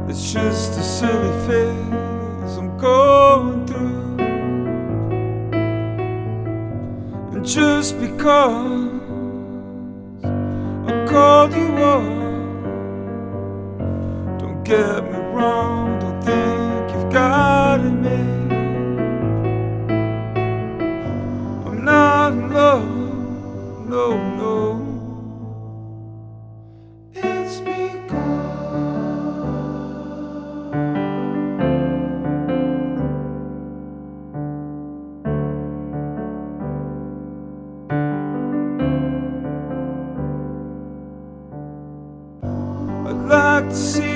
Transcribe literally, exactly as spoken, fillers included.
It's just a silly phase I'm going through. And just because I called you up, don't get me wrong, don't think you've got